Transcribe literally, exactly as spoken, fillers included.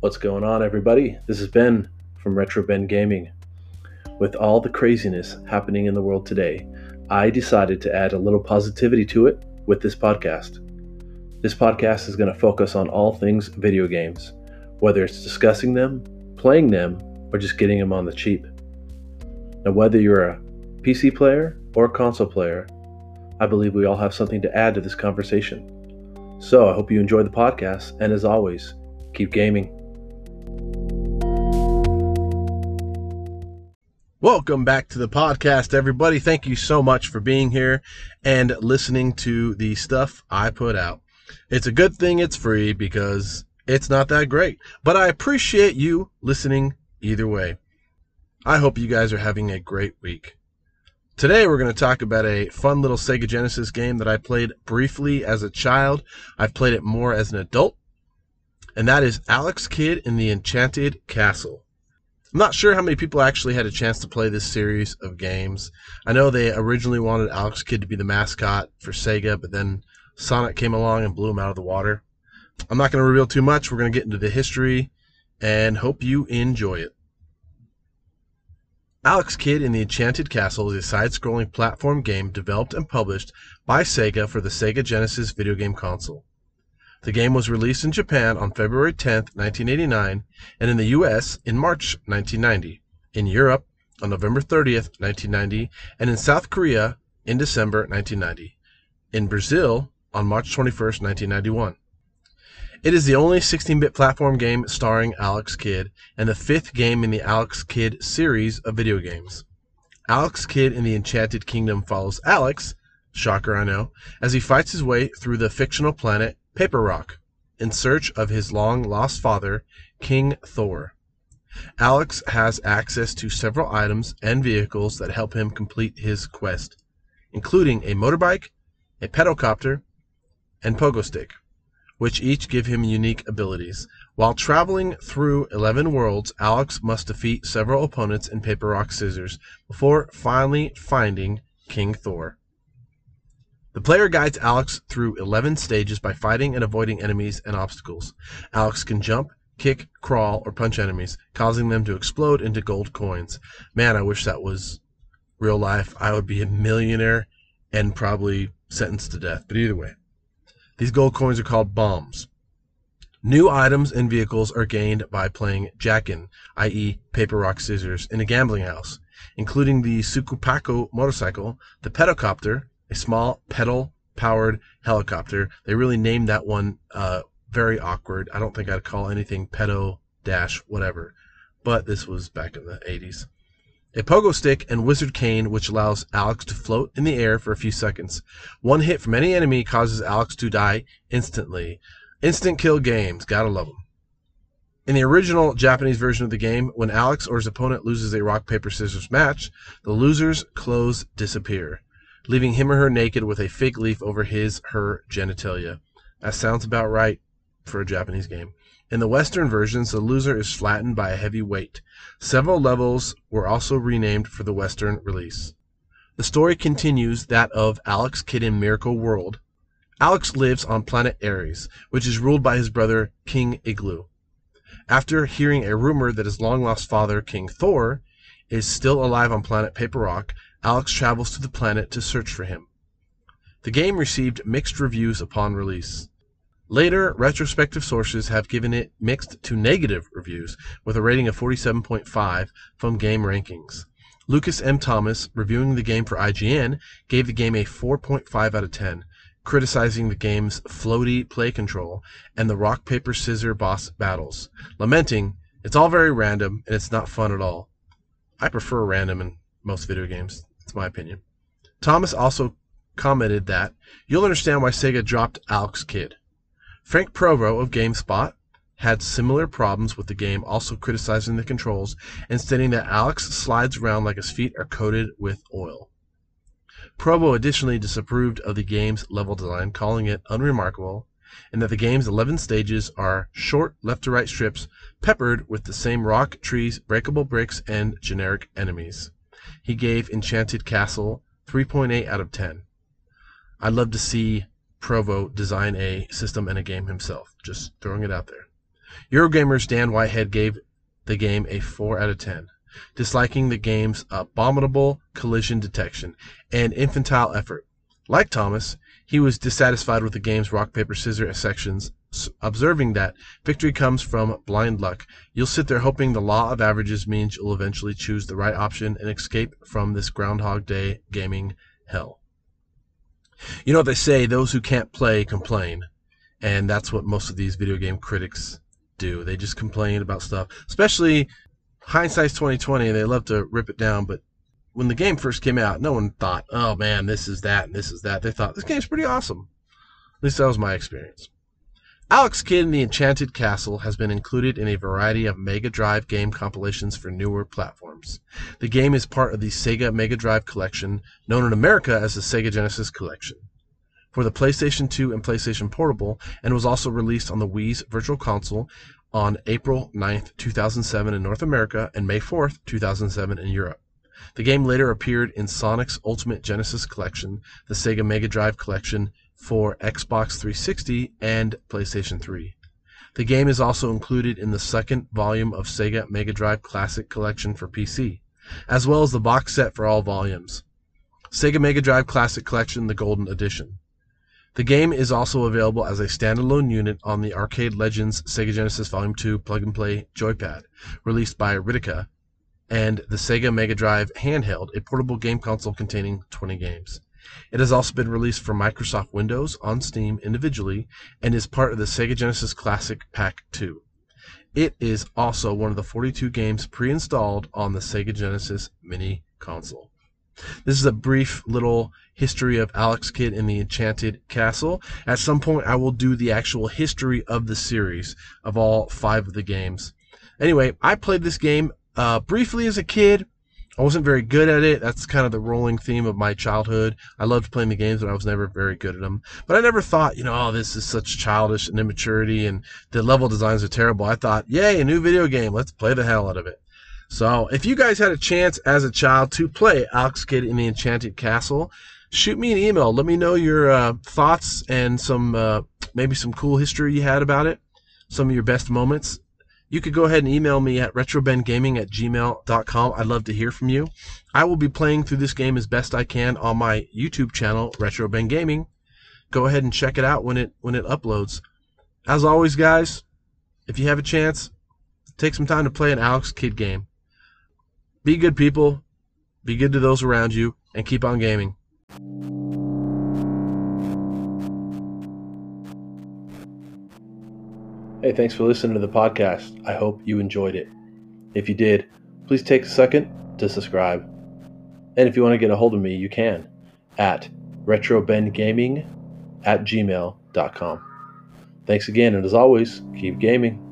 What's going on, everybody? This is Ben from Retro Ben Gaming. With all the craziness happening in the world today, I decided to add a little positivity to it with this podcast. This podcast is going to focus on all things video games, whether it's discussing them, playing them, or just getting them on the cheap. Now, whether you're a P C player or a console player, I believe we all have something to add to this conversation. So I hope you enjoy the podcast, and as always, keep gaming. Welcome back to the podcast, everybody. Thank you so much for being here and listening to the stuff I put out. It's a good thing it's free because it's not that great, but I appreciate you listening either way. I hope you guys are having a great week. Today we're going to talk about a fun little Sega Genesis game that I played briefly as a child. I've played it more as an adult, and that is Alex Kidd in the Enchanted Castle. I'm not sure how many people actually had a chance to play this series of games. I know they originally wanted Alex Kidd to be the mascot for Sega, but then Sonic came along and blew him out of the water. I'm not going to reveal too much. We're going to get into the history and hope you enjoy it. Alex Kidd in the Enchanted Castle is a side-scrolling platform game developed and published by Sega for the Sega Genesis video game console. The game was released in Japan on February tenth, nineteen eighty-nine, and in the U S in March nineteen ninety, in Europe on November thirtieth, nineteen ninety, and in South Korea in December nineteen ninety, in Brazil on March twenty-first, nineteen ninety-one. It is the only sixteen-bit platform game starring Alex Kidd, and the fifth game in the Alex Kidd series of video games. Alex Kidd in the Enchanted Kingdom follows Alex, shocker I know, as he fights his way through the fictional planet Paper Rock, in search of his long-lost father, King Thor. Alex has access to several items and vehicles that help him complete his quest, including a motorbike, a pedalcopter, and pogo stick, which each give him unique abilities. While traveling through eleven worlds, Alex must defeat several opponents in Paper Rock Scissors before finally finding King Thor. The player guides Alex through eleven stages by fighting and avoiding enemies and obstacles. Alex can jump, kick, crawl, or punch enemies, causing them to explode into gold coins. Man, I wish that was real life. I would be a millionaire and probably sentenced to death. But either way, these gold coins are called bombs. New items and vehicles are gained by playing Jackin, that is. Paper Rock Scissors, in a gambling house, including the Sukupaku motorcycle, the pedalcopter, a small pedal-powered helicopter. They really named that one uh, very awkward. I don't think I'd call anything pedo dash whatever, but this was back in the eighties. A pogo stick and wizard cane, which allows Alex to float in the air for a few seconds. One hit from any enemy causes Alex to die instantly. Instant kill games, gotta love them. In the original Japanese version of the game, when Alex or his opponent loses a rock, paper, scissors match, the loser's clothes disappear, leaving him or her naked with a fig leaf over his her genitalia. That sounds about right for a Japanese game. In the Western versions, the loser is flattened by a heavy weight. Several levels were also renamed for the Western release. The story continues that of Alex Kidd in Miracle World. Alex lives on planet Ares, which is ruled by his brother, King Igloo. After hearing a rumor that his long-lost father, King Thor, is still alive on planet Paper Rock, Alex travels to the planet to search for him. The game received mixed reviews upon release. Later, retrospective sources have given it mixed to negative reviews, with a rating of forty-seven point five from Game Rankings. Lucas M. Thomas, reviewing the game for I G N, gave the game a four point five out of ten, criticizing the game's floaty play control and the rock-paper-scissor boss battles, lamenting, "It's all very random, and it's not fun at all." I prefer random in most video games. It's my opinion. Thomas also commented that, "You'll understand why Sega dropped Alex Kidd." Frank Provo of GameSpot had similar problems with the game, also criticizing the controls and stating that Alex slides around like his feet are coated with oil. Provo additionally disapproved of the game's level design, calling it unremarkable, and that the game's eleven stages are short left-to-right strips peppered with the same rock, trees, breakable bricks, and generic enemies. He gave Enchanted Castle three point eight out of ten. I'd love to see Provo design a system and a game himself, just throwing it out there. Eurogamer's Dan Whitehead gave the game a four out of ten, disliking the game's abominable collision detection and infantile effort. Like Thomas, he was dissatisfied with the game's rock, paper, scissors sections, observing that victory comes from blind luck. You'll sit there hoping the law of averages means you'll eventually choose the right option and escape from this Groundhog Day gaming hell. You know what they say, those who can't play complain. And that's what most of these video game critics do. They just complain about stuff. Especially hindsight's twenty twenty, they love to rip it down, but when the game first came out, no one thought, oh man, this is that and this is that. They thought, this game's pretty awesome. At least that was my experience. Alex Kidd and the Enchanted Castle has been included in a variety of Mega Drive game compilations for newer platforms. The game is part of the Sega Mega Drive Collection, known in America as the Sega Genesis Collection, for the PlayStation two and PlayStation Portable, and was also released on the Wii's Virtual Console on April ninth, two thousand seven in North America and May fourth, two thousand seven in Europe. The game later appeared in Sonic's Ultimate Genesis Collection, the Sega Mega Drive Collection for Xbox three sixty and PlayStation three. The game is also included in the second volume of Sega Mega Drive Classic Collection for P C, as well as the box set for all volumes. Sega Mega Drive Classic Collection, the Golden Edition. The game is also available as a standalone unit on the Arcade Legends Sega Genesis Volume two Plug-and-Play Joypad, released by Ridica, and the Sega Mega Drive Handheld, a portable game console containing twenty games. It has also been released for Microsoft Windows on Steam individually and is part of the Sega Genesis Classic Pack two. It is also one of the forty-two games pre-installed on the Sega Genesis Mini Console. This is a brief little history of Alex Kidd and the Enchanted Castle. At some point, I will do the actual history of the series of all five of the games. Anyway, I played this game uh, briefly as a kid. I wasn't very good at it. That's kind of the rolling theme of my childhood. I loved playing the games, but I was never very good at them. But I never thought, you know, oh, this is such childish and immaturity, and the level designs are terrible. I thought, yay, a new video game. Let's play the hell out of it. So if you guys had a chance as a child to play Alex Kidd in the Enchanted Castle, shoot me an email. Let me know your uh, thoughts and some uh, maybe some cool history you had about it, some of your best moments. You could go ahead and email me at retrobengaming at gmail dot com. I'd love to hear from you. I will be playing through this game as best I can on my YouTube channel, RetroBenGaming. Go ahead and check it out when it when it uploads. As always, guys, if you have a chance, take some time to play an Alex Kidd game. Be good people, be good to those around you, and keep on gaming. Hey, thanks for listening to the podcast. I hope you enjoyed it. If you did, please take a second to subscribe. And if you want to get a hold of me, you can at retrobengaming at gmail dot com. Thanks again, and as always, keep gaming.